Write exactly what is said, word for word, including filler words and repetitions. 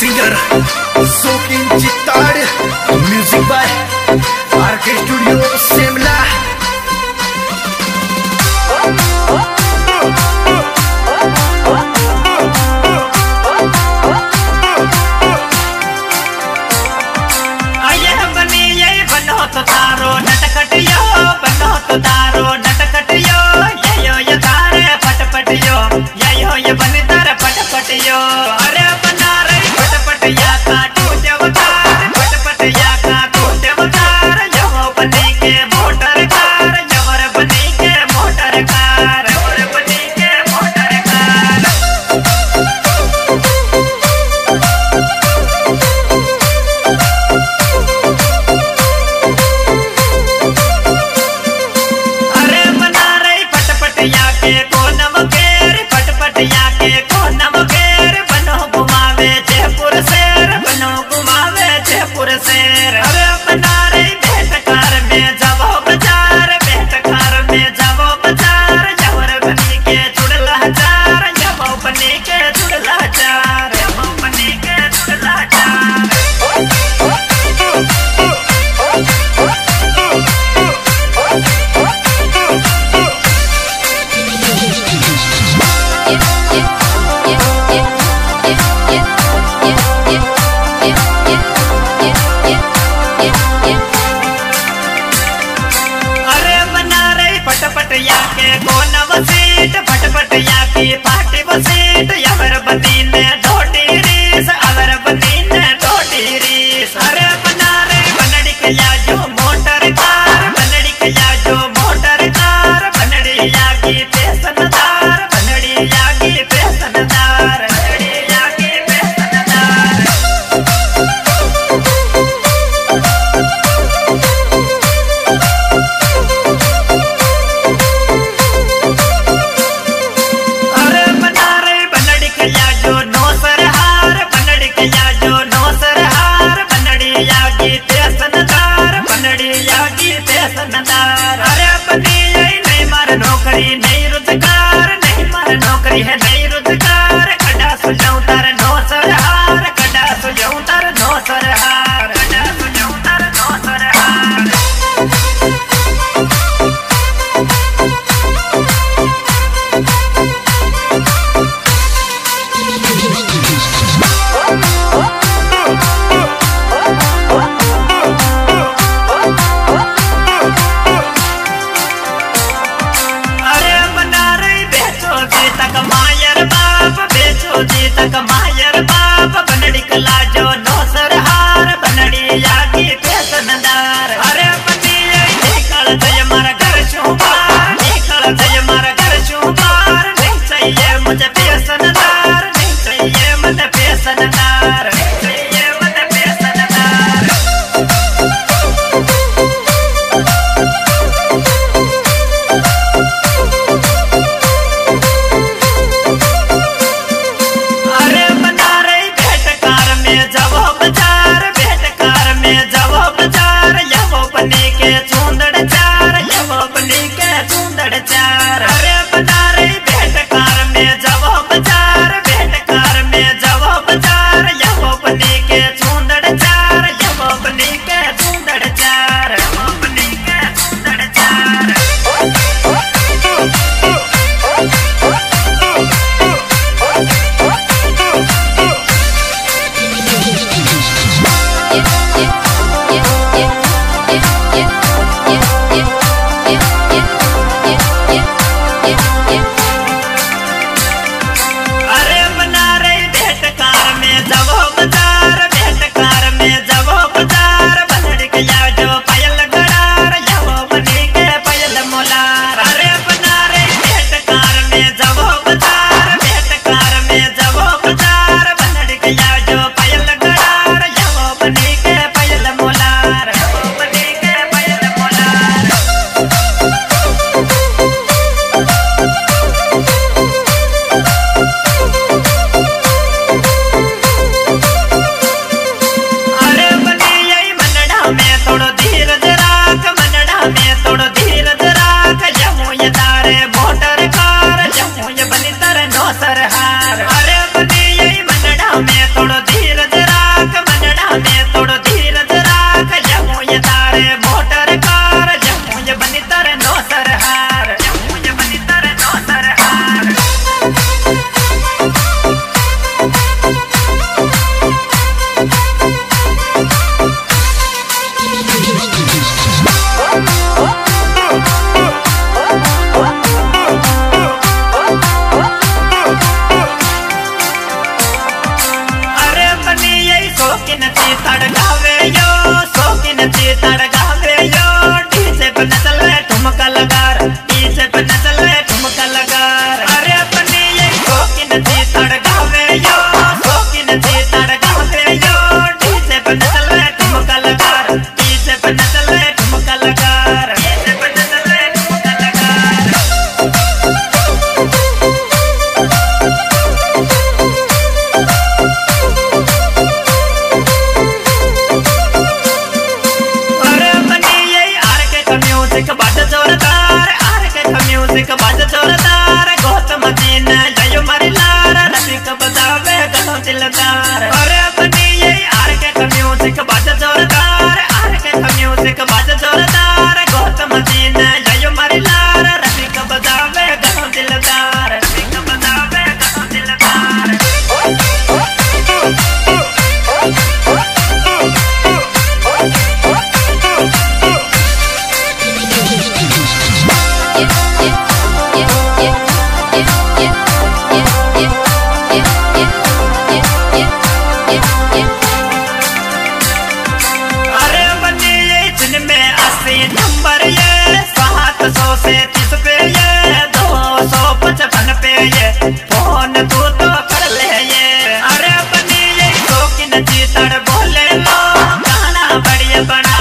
singer Sokin Chittad, music by R K Studio Simla. तो तारो नटखटियो बनो तो तारो नटखटियो ये यो ये तारे पटपटियो ये यो ये बने तारे पटपटियो अरे बना रही पटपटिया का टूटे उतार पटपटिया का टूटे उतार यो बनी के मोटर कार यवर बनी के मोटर कार यवर बनी के मोटर कार पटपटिया के कोनम घेर बनो घुमावे जयपुर शेर बनो घुमावे जयपुर शेर अरे बना रही भेंटकार में जावो बाजार भेंटकार में जावो बाजार जवर बनी के जुड़ला चार जवो बनी के जुड़ला चार जवो बनी के जुड़ला चार पटपटिया के कोनम सीट पटपटिया की पार्टी बसीट यवर बनी ने ढोटी रीस अवर बनी ने ढोटी रीस अरे बना रे बनड़ी कया जो मोटर कार बनड़ी कया जो मोटर कार बनड़ी यागी पेशनदार बनड़ी यागी पेशनदार बनड़ी यागी पेशनदार अरे बनी नहीं मार नौकरी नहीं रोजगार नहीं मार नौकरी है नहीं रोजगार कड़ा सुझाऊ तार नो सरहार कड़ा सुझाऊ तार नो सरहार कड़ा सुझाऊ तार नो सरहार तक मायर बाप बेचो जी तक मायर बना